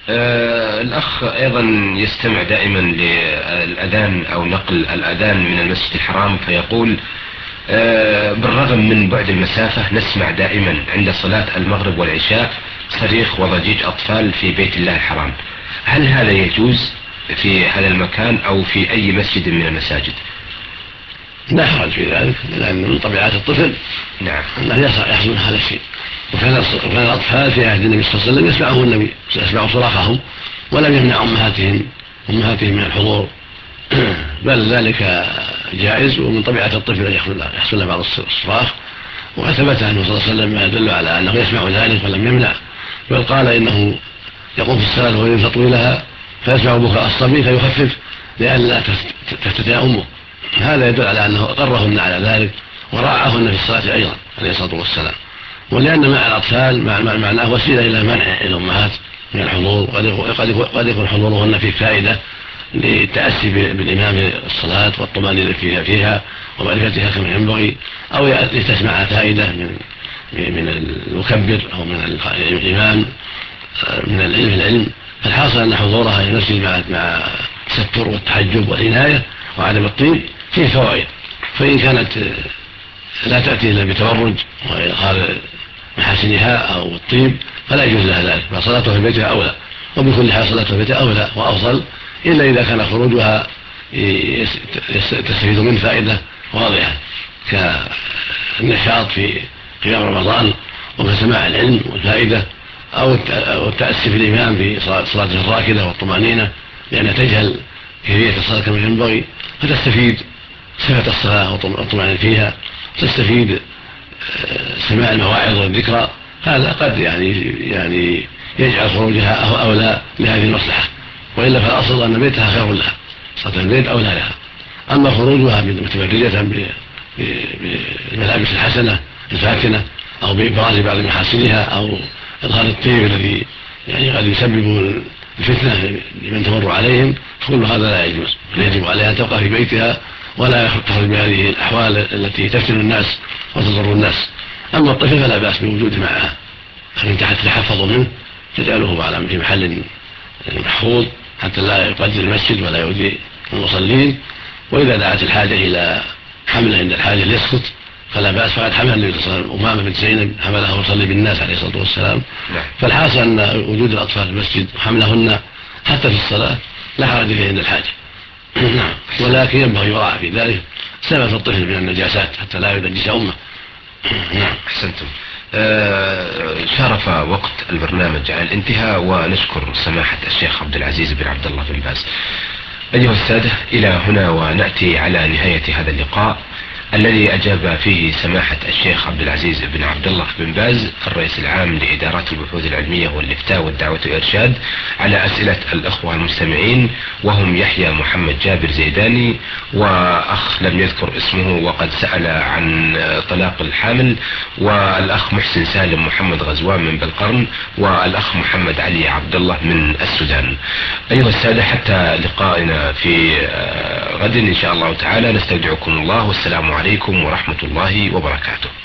الأخ أيضا يستمع دائما للأذان أو نقل الأذان من المسجد الحرام، فيقول بالرغم من بعد المسافة نسمع دائما عند صلاة المغرب والعشاء صريخ وضجيج أطفال في بيت الله الحرام. هل هذا يجوز في هذا المكان أو في أي مسجد من المساجد؟ لا حرج في ذلك، لأن من طبيعة الطفل نعم أنه يحصل هذا الشيء. وكان الأطفال في عهد النبي صلى الله عليه وسلم يسمعه النبي، يسمع صراخهم ولم يمنع أمهاتهم من الحضور بل ذلك جائز، ومن طبيعة الطفل أن يحصل له بعض الصراخ. وثبت عنه صلى الله عليه وسلم ما يدل على أنه يسمع ذلك ولم يمنع، بل قال إنه يقوم في الصلاة ويريد تطويلها فيسمع بكاء الصبي فيخفف لئلا تفتتن أمه. هذا يدل على أنه أقرهن على ذلك وراعاهن في الصلاة أيضا عليه الصلاة والسلام. ولأن مع الأطفال معناه وسيلة إلى منع الأمهات من الحضور، قد يكون حضورهن فيه فائدة للتأسي بالإمام في الصلاة والطمأنينة فيها ومعرفتها كما ينبغي، أو لتسمع فائدة من المكبر أو من الإمام من العلم. فالحاصل أن حضورها إلى المسجد مع التستر والتحجب والعناية وعدم الطيب فيه فوائد. فإن كانت لا تأتي إلا بتبرج وإظهار محاسنها أو الطيب فلا يجوز لها ذلك، فصلاتها في بيتها أولى. وبكل حال صلاتها في بيتها أولى وأفضل، إلا إذا كان خروجها تستفيد من فائدة واضحة كالنشاط في قيام رمضان وكسماع العلم والفائدة، أو التأسي بالإمام في صلاته الراكدة والطمأنينة لأنها تجهل كيفية الصلاة كما ينبغي، فتستفيد صفة الصلاة والطمأنينة فيها، تستفيد سماع المواعظ والذكرى. هذا قد يعني يجعل خروجها أولى لهذه المصلحة، وإلا فالأصل أن بيتها خير لها، صلاة البيت أولى لها. أما خروجها متبرجة بالملابس الحسنة الفاتنة أو بإبراز بعض محاسنها أو إظهار الطيب الذي يعني قد يسبب الفتنة لمن تمر عليهم، كل هذا لا يجوز. يجب عليها أن تبقى في بيتها ولا تخرج بهذه الأحوال التي تفتن الناس وتضر الناس. أما الطفل فلا بأس بوجوده معها، فإن تتحفظ منه تجعله في محل محفوظ حتى لا يقدر المسجد ولا يؤذي المصلين. وإذا دعت الحاجة إلى حمله عند الحاجة ليسقط فلا بأس، فقد حمل النبي صلى الله عليه وسلم أمامة بنت زينب حملها وصلي بالناس عليه الصلاة والسلام. فالحاصل أن وجود الأطفال في المسجد وحملهن حتى في الصلاة لا حرج فيه عند الحاجة. ولكن ينبغي يراعى في ذلك سلامة الطفل من النجاسات حتى لا ينجس أمه. أحسنتم. شرف وقت البرنامج على الانتهاء، ونشكر سماحة الشيخ عبد العزيز بن عبد الله بن باز. أيها السادة، إلى هنا ونأتي على نهاية هذا اللقاء الذي أجاب فيه سماحة الشيخ عبد العزيز بن عبد الله بن باز الرئيس العام لإدارات البحوث العلمية والإفتاء والدعوة والإرشاد على أسئلة الأخوة المستمعين، وهم يحيى محمد جابر زيداني وأخ لم يذكر اسمه وقد سأل عن طلاق الحامل، والأخ محسن سالم محمد غزوان من بالقرن، والأخ محمد علي عبد الله من السودان. أيها السادة، حتى لقائنا في غد إن شاء الله تعالى نستودعكم الله، والسلام عليكم ورحمة الله وبركاته.